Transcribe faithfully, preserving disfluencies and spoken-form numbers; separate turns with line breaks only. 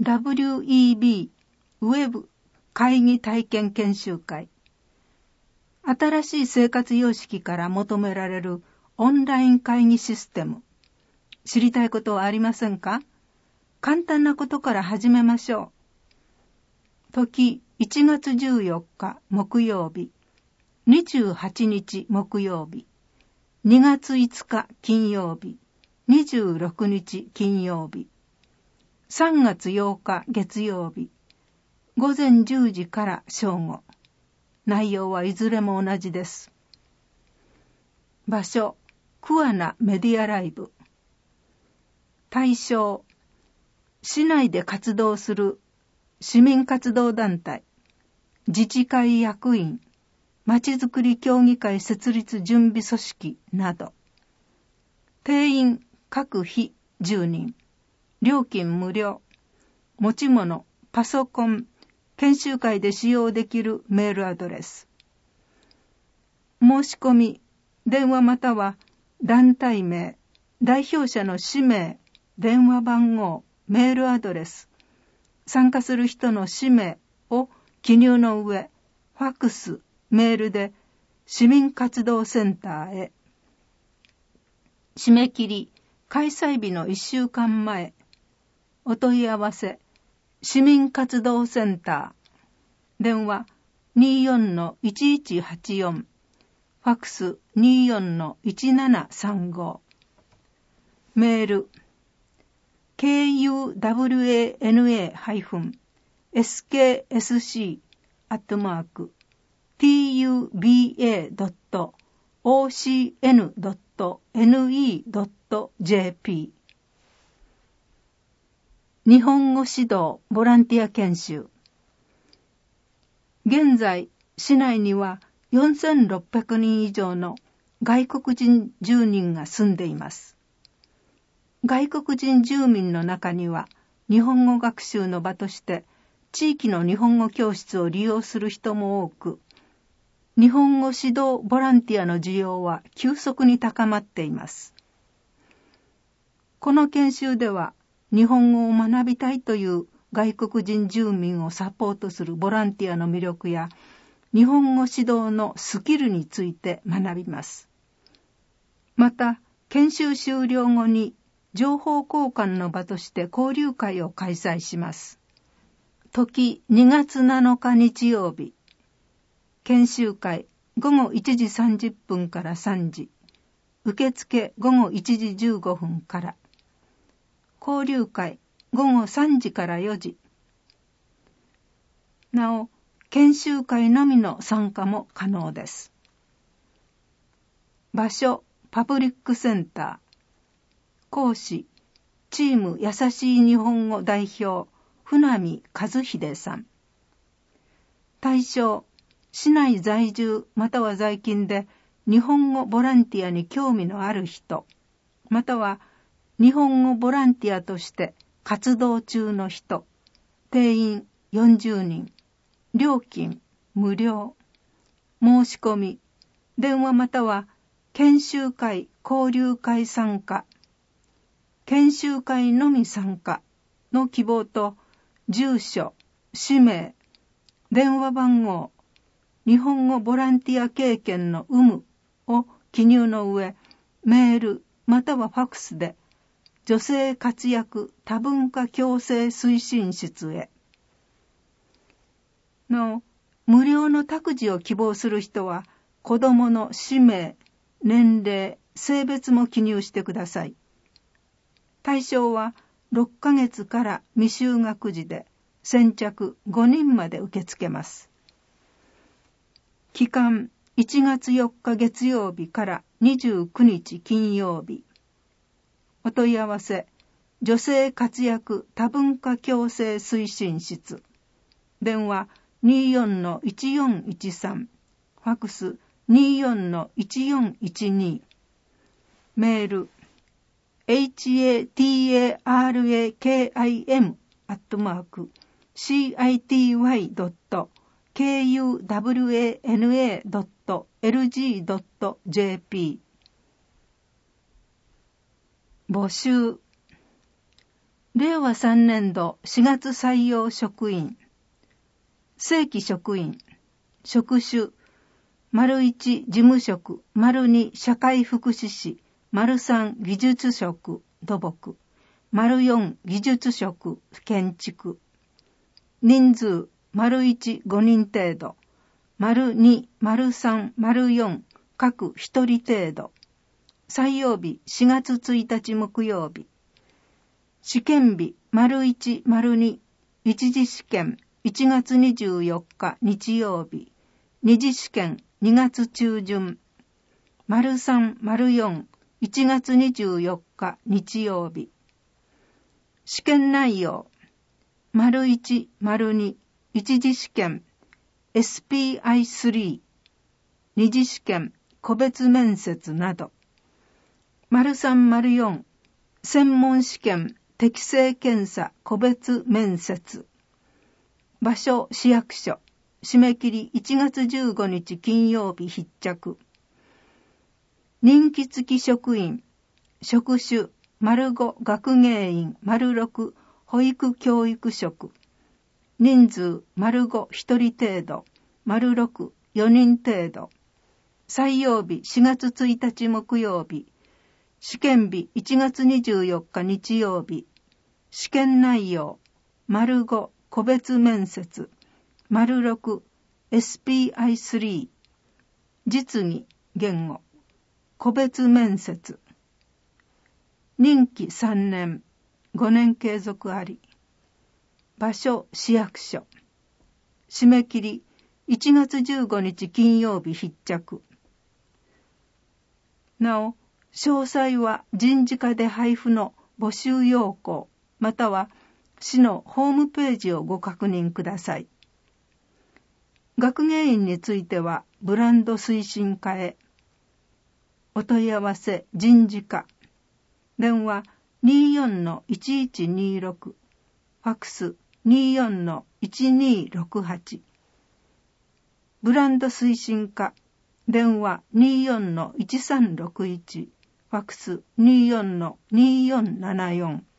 ダブリューイービー ウェブ会議体験研修会。新しい生活様式から求められるオンライン会議システム。知りたいことはありませんか？簡単なことから始めましょう。時いちがつじゅうよっか木曜日、にじゅうはちにち木曜日、にがついつか金曜日、にじゅうろくにち金曜日、さんがつようか月曜日、ごぜんじゅうじから正午。内容はいずれも同じです。場所、桑名メディアライブ。対象、市内で活動する市民活動団体、自治会役員、まちづくり協議会設立準備組織など。定員各日じゅうにん。料金無料。持ち物、パソコン、研修会で使用できるメールアドレス。申し込み、電話または団体名、代表者の氏名、電話番号、メールアドレス、参加する人の氏名を記入の上、ファックス、メールで市民活動センターへ。締め切り、開催日のいっしゅうかんまえ。お問い合わせ、市民活動センター。電話 にじゅうよんのいちいちはちよん。ファックス にじゅうよんのいちななさんご。メール ケーユーダブリューエーエヌエー エスケーエスシー アットマーク ティーユービーエー ドット オーシーエヌ ドット エヌイー ドット ジェーピー。日本語指導ボランティア研修。現在、市内にはよんせんろっぴゃくにん以上の外国人住人が住んでいます。外国人住民の中には、日本語学習の場として地域の日本語教室を利用する人も多く、日本語指導ボランティアの需要は急速に高まっています。この研修では、日本語を学びたいという外国人住民をサポートするボランティアの魅力や、日本語指導のスキルについて学びます。また、研修終了後に情報交換の場として交流会を開催します。時にがつなのか日曜日。研修会ごごいちじさんじゅっぷんからさんじ。受付ごごいちじじゅうごふんから。交流会ごごさんじからよじ。なお、研修会のみの参加も可能です。場所、パブリックセンター。講師、チームやさしい日本語代表、船見和秀さん。対象、市内在住または在勤で日本語ボランティアに興味のある人、または日本語ボランティアとして活動中の人。定員よんじゅうにん。料金無料。申し込み、電話または研修会交流会参加、研修会のみ参加の希望と、住所、氏名、電話番号、日本語ボランティア経験の有無を記入の上、メールまたはファックスで女性活躍多文化共生推進室へ。なお、無料の託児を希望する人は、子どもの氏名、年齢、性別も記入してください。対象はろっかげつから未就学児で、先着ごにんまで受け付けます。期間いちがつよっか月曜日からにじゅうくにち金曜日。お問い合わせ、女性活躍多文化共生推進室。電話にじゅうよんのいちよんいちさん。ファックスにじゅうよんのいちよんいちに。メール エイチエーティーエーアールエーケーアイエム アットマーク シーアイティーワイ ドット ケーユーダブリューエーエヌエー ドット エルジー ドット ジェーピー。募集。 れいわさんねんどしがつ採用職員、正規職員、職種、丸いち事務職、丸に社会福祉士、丸さん技術職、土木、丸よん技術職、建築。人数、丸いちごにん程度、丸に、丸さん、丸よん、各ひとり程度。採用日しがつついたち木曜日。試験日、丸いち、丸に、一次試験いちがつにじゅうよっか日曜日。二次試験にがつ中旬。丸さん、丸よん、いちがつにじゅうよっか日曜日。試験内容、丸いち、丸に、一次試験 エスピーアイスリー、二次試験個別面接など。丸さん、丸よん、専門試験適性検査個別面接。場所、市役所。締め切りいちがつじゅうごにち金曜日必着。任期付き職員、職種、丸ご学芸員、丸ろく保育教育職。人数、丸ごひとり程度、丸ろくよにん程度。採用日しがつついたち木曜日。試験日いちがつにじゅうよっか日曜日。試験内容、丸ご個別面接、丸ろく エスピーアイスリー、実技、言語、個別面接。任期さんねん、ごねん継続あり。場所、市役所。締め切りいちがつじゅうごにち金曜日必着。なお、詳細は人事課で配布の募集要項、または市のホームページをご確認ください。学芸員についてはブランド推進課へ。お問い合わせ人事課。電話 にじゅうよんのいちいちにろく、ファックス にじゅうよんのいちにろくはち。ブランド推進課。電話 にじゅうよんのいちさんろくいち、ファックス にじゅうよんのにじゅうよんななよん。